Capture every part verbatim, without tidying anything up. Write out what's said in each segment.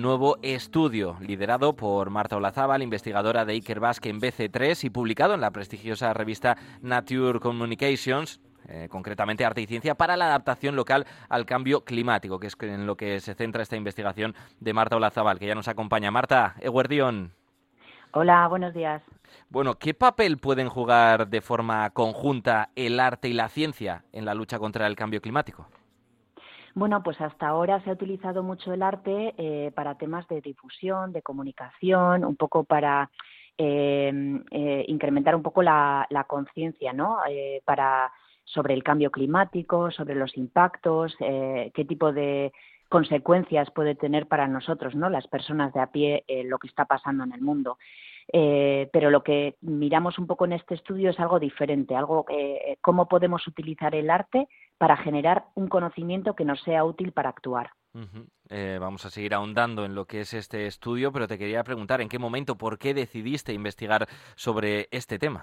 nuevo estudio liderado por Marta Olazábal, investigadora de Ikerbasque en B C tres y publicado en la prestigiosa revista Nature Communications, eh, concretamente Arte y Ciencia, para la adaptación local al cambio climático, que es en lo que se centra esta investigación de Marta Olazábal, que ya nos acompaña. Marta, eguerdión. Hola, buenos días. Bueno, ¿qué papel pueden jugar de forma conjunta el arte y la ciencia en la lucha contra el cambio climático? Bueno, pues hasta ahora se ha utilizado mucho el arte eh, para temas de difusión, de comunicación, un poco para eh, eh, incrementar un poco la, la conciencia, ¿no? Eh, para sobre el cambio climático, sobre los impactos, eh, qué tipo de consecuencias puede tener para nosotros, ¿no? Las personas de a pie, eh, lo que está pasando en el mundo. Eh, pero lo que miramos un poco en este estudio es algo diferente, algo eh, cómo podemos utilizar el arte para generar un conocimiento que nos sea útil para actuar. Uh-huh. Eh, vamos a seguir ahondando en lo que es este estudio, pero te quería preguntar, ¿en qué momento, por qué decidiste investigar sobre este tema?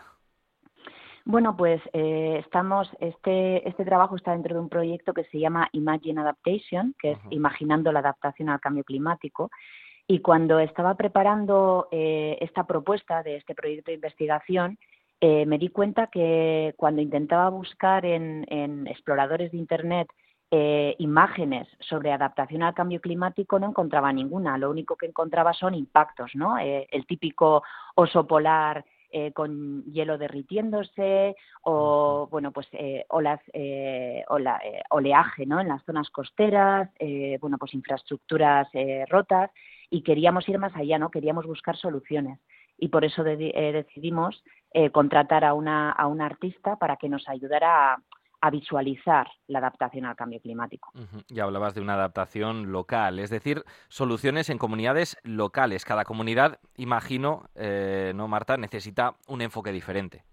Bueno, pues eh, estamos, este, este trabajo está dentro de un proyecto que se llama Imagine Adaptation, que es Uh-huh. Imaginando la adaptación al cambio climático. Y cuando estaba preparando eh, esta propuesta de este proyecto de investigación, eh, me di cuenta que cuando intentaba buscar en, en exploradores de Internet eh, imágenes sobre adaptación al cambio climático, no encontraba ninguna. Lo único que encontraba son impactos, ¿no? Eh, el típico oso polar eh, con hielo derritiéndose o, bueno, pues eh, olas, eh, ola, eh, oleaje, ¿no? En las zonas costeras, eh, bueno, pues infraestructuras eh, rotas. Y queríamos ir más allá, ¿no? Queríamos buscar soluciones. Y por eso de, eh, decidimos eh, contratar a una, a una artista para que nos ayudara a, a visualizar la adaptación al cambio climático. Uh-huh. Y hablabas de una adaptación local, es decir, soluciones en comunidades locales. Cada comunidad, imagino, eh, ¿no, Marta?, necesita un enfoque diferente.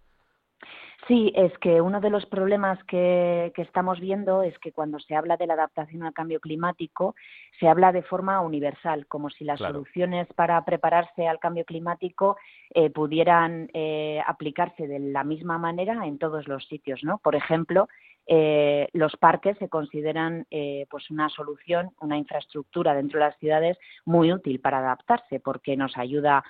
Sí, es que uno de los problemas que, que estamos viendo es que cuando se habla de la adaptación al cambio climático, se habla de forma universal, como si las Claro. soluciones para prepararse al cambio climático eh, pudieran eh, aplicarse de la misma manera en todos los sitios, ¿no? Por ejemplo, eh, los parques se consideran eh, pues una solución, una infraestructura dentro de las ciudades muy útil para adaptarse, porque nos ayuda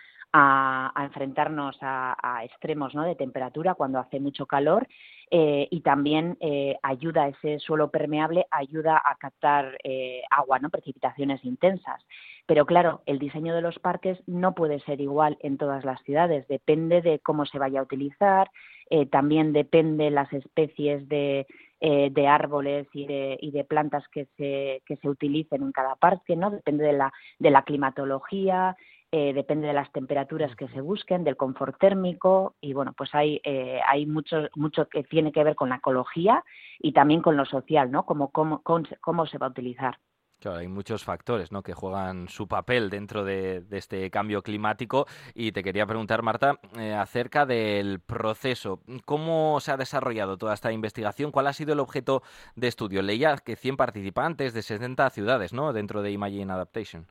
A, a enfrentarnos a, a extremos, ¿no? De temperatura cuando hace mucho calor eh, y también eh, ayuda a ese suelo permeable, ayuda a captar eh, agua, ¿no? Precipitaciones intensas. Pero claro, el diseño de los parques no puede ser igual en todas las ciudades, depende de cómo se vaya a utilizar, eh, también depende las especies de, eh, de árboles y de, y de plantas que se, que se utilicen en cada parque, ¿no? Depende de la, de la climatología. Eh, depende de las temperaturas que se busquen, del confort térmico y bueno, pues hay eh, hay mucho mucho que tiene que ver con la ecología y también con lo social, ¿no? Como cómo, cómo, cómo se va a utilizar. Claro, hay muchos factores, ¿no?, que juegan su papel dentro de, de este cambio climático y te quería preguntar, Marta, eh, acerca del proceso. ¿Cómo se ha desarrollado toda esta investigación? ¿Cuál ha sido el objeto de estudio? Leía que cien participantes de sesenta ciudades, ¿no?, dentro de Imagine Adaptation.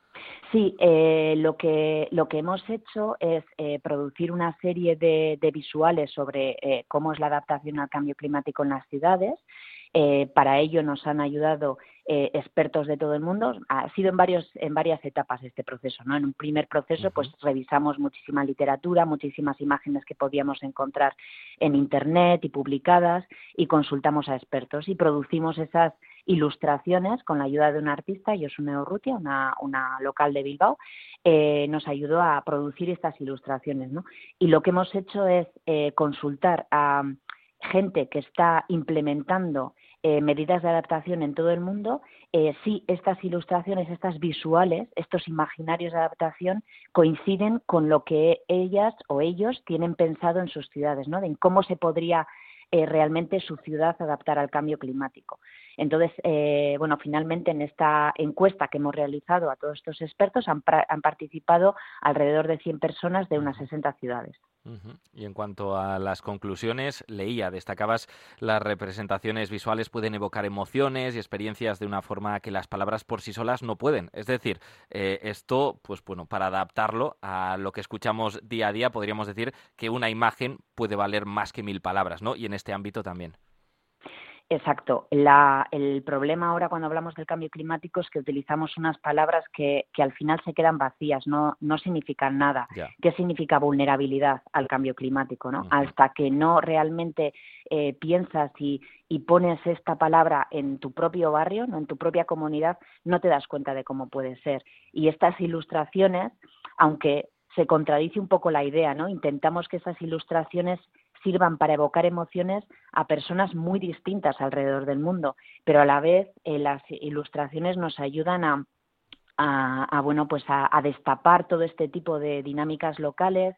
Sí, eh, lo que lo que hemos hecho es eh, producir una serie de, de visuales sobre eh, cómo es la adaptación al cambio climático en las ciudades. Eh, para ello nos han ayudado eh, expertos de todo el mundo. Ha sido en varios en varias etapas este proceso, ¿no? En un primer proceso, Uh-huh. pues revisamos muchísima literatura, muchísimas imágenes que podíamos encontrar en internet y publicadas y consultamos a expertos y producimos esas ilustraciones con la ayuda de una artista, Josune Urrutia, una, una local de Bilbao, eh, nos ayudó a producir estas ilustraciones, ¿no? Y lo que hemos hecho es eh, consultar a gente que está implementando eh, medidas de adaptación en todo el mundo, eh, si estas ilustraciones, estas visuales, estos imaginarios de adaptación coinciden con lo que ellas o ellos tienen pensado en sus ciudades, ¿no? De en cómo se podría eh, realmente su ciudad adaptar al cambio climático. Entonces, eh, bueno, finalmente en esta encuesta que hemos realizado a todos estos expertos han, pra- han participado alrededor de cien personas de unas Uh-huh. sesenta ciudades. Uh-huh. Y en cuanto a las conclusiones, leía, destacabas, las representaciones visuales pueden evocar emociones y experiencias de una forma que las palabras por sí solas no pueden. Es decir, eh, esto, pues bueno, para adaptarlo a lo que escuchamos día a día, podríamos decir que una imagen puede valer más que mil palabras, ¿no? Y en este ámbito también. Exacto. La, el problema ahora cuando hablamos del cambio climático es que utilizamos unas palabras que, que al final se quedan vacías, no, no significan nada. Ya. ¿Qué significa vulnerabilidad al cambio climático, ¿no? Uh-huh. Hasta que no realmente eh, piensas y, y pones esta palabra en tu propio barrio, no en tu propia comunidad, no te das cuenta de cómo puede ser. Y estas ilustraciones, aunque se contradice un poco la idea, ¿no? Intentamos que esas ilustraciones sirvan para evocar emociones a personas muy distintas alrededor del mundo, pero a la vez eh, las ilustraciones nos ayudan a, a, a bueno, pues a, a destapar todo este tipo de dinámicas locales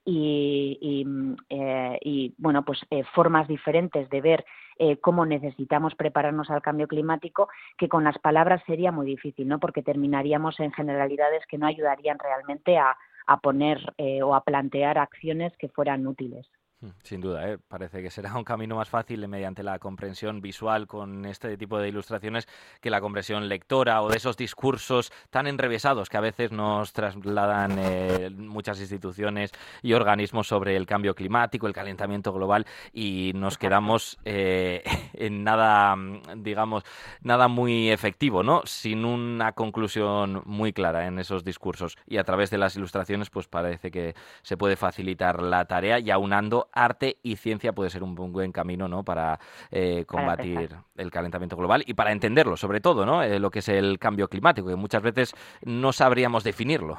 y, y, eh, y bueno, pues eh, formas diferentes de ver eh, cómo necesitamos prepararnos al cambio climático, que con las palabras sería muy difícil, ¿no? Porque terminaríamos en generalidades que no ayudarían realmente a, a poner eh, o a plantear acciones que fueran útiles. Sin duda, ¿eh? Parece que será un camino más fácil mediante la comprensión visual con este tipo de ilustraciones que la comprensión lectora o de esos discursos tan enrevesados que a veces nos trasladan eh, muchas instituciones y organismos sobre el cambio climático, el calentamiento global, y nos quedamos eh, en nada, digamos, nada muy efectivo, ¿no? Sin una conclusión muy clara en esos discursos. Y a través de las ilustraciones, pues parece que se puede facilitar la tarea, y aunando arte y ciencia puede ser un buen camino, ¿no? Para eh, combatir para el calentamiento global y para entenderlo, sobre todo, ¿no? Eh, lo que es el cambio climático, que muchas veces no sabríamos definirlo.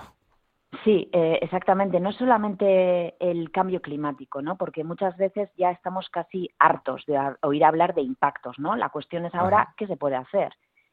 Sí, eh, exactamente. No solamente el cambio climático, ¿no? Porque muchas veces ya estamos casi hartos de oír hablar de impactos, ¿no? La cuestión es ahora Ajá. qué se puede hacer.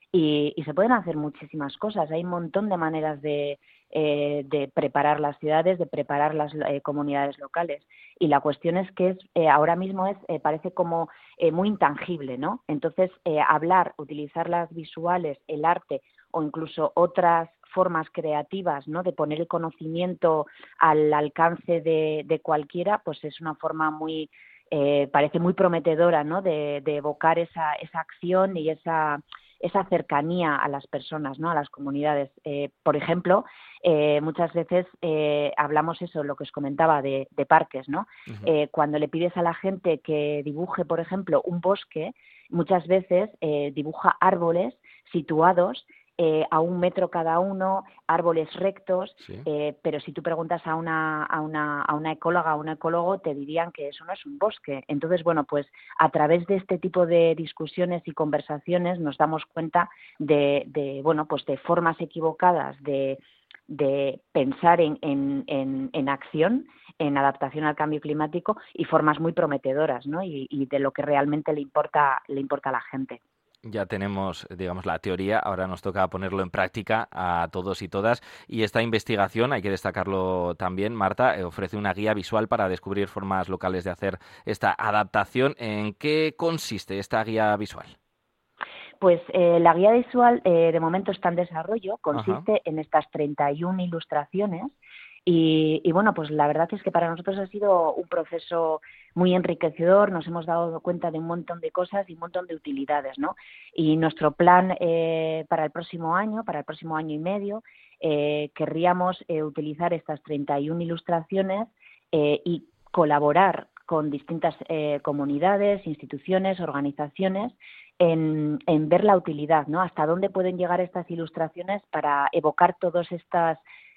Y, y se pueden hacer muchísimas cosas. Hay un montón de maneras de, eh, de preparar las ciudades, de preparar las eh, comunidades locales. Y la cuestión es que es, eh, ahora mismo es eh, parece como eh, muy intangible, ¿no? Entonces, eh, hablar, utilizar las visuales, el arte o incluso otras formas creativas, ¿no? De poner el conocimiento al alcance de, de cualquiera, pues es una forma muy, eh, parece muy prometedora, ¿no? De, de evocar esa, esa acción y esa esa cercanía a las personas, ¿no? A las comunidades. Eh, por ejemplo, eh, muchas veces eh, hablamos eso, lo que os comentaba de, de parques, ¿no? Uh-huh. Eh, cuando le pides a la gente que dibuje, por ejemplo, un bosque, muchas veces eh, dibuja árboles situados Eh, a un metro cada uno, árboles rectos, sí. eh, pero si tú preguntas a una, a, una, a una ecóloga, a un ecólogo, te dirían que eso no es un bosque. Entonces, bueno, pues a través de este tipo de discusiones y conversaciones nos damos cuenta de, de bueno, pues de formas equivocadas de, de pensar en, en, en, en acción, en adaptación al cambio climático, y formas muy prometedoras, ¿no? Y, y de lo que realmente le importa, le importa a la gente. Ya tenemos, digamos, la teoría, ahora nos toca ponerlo en práctica a todos y todas, y esta investigación, hay que destacarlo también, Marta, eh, ofrece una guía visual para descubrir formas locales de hacer esta adaptación. ¿En qué consiste esta guía visual? Pues eh, la guía visual eh, de momento está en desarrollo, consiste Ajá. en estas treinta y una ilustraciones. Y, y bueno, pues la verdad es que para nosotros ha sido un proceso muy enriquecedor, nos hemos dado cuenta de un montón de cosas y un montón de utilidades, ¿no? Y nuestro plan eh, para el próximo año, para el próximo año y medio, eh, querríamos eh, utilizar estas treinta y una ilustraciones eh, y colaborar con distintas eh, comunidades, instituciones, organizaciones, en, en ver la utilidad, ¿no? Hasta dónde pueden llegar estas ilustraciones para evocar todas estas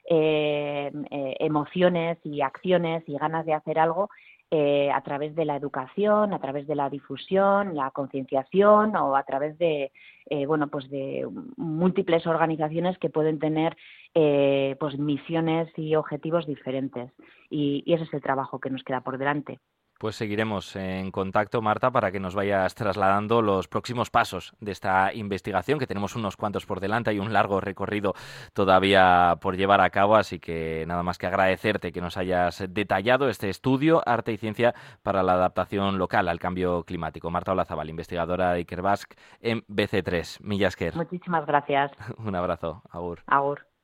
Eh, eh, emociones y acciones y ganas de hacer algo eh, a través de la educación, a través de la difusión, la concienciación o a través de eh, bueno, pues de múltiples organizaciones que pueden tener eh, pues misiones y objetivos diferentes, y, y ese es el trabajo que nos queda por delante. Pues seguiremos en contacto, Marta, para que nos vayas trasladando los próximos pasos de esta investigación, que tenemos unos cuantos por delante y un largo recorrido todavía por llevar a cabo, así que nada más que agradecerte que nos hayas detallado este estudio, arte y ciencia para la adaptación local al cambio climático. Marta Olazábal, investigadora de Ikerbasque en B C tres. Mila esker. Muchísimas gracias. Un abrazo. Agur. Agur.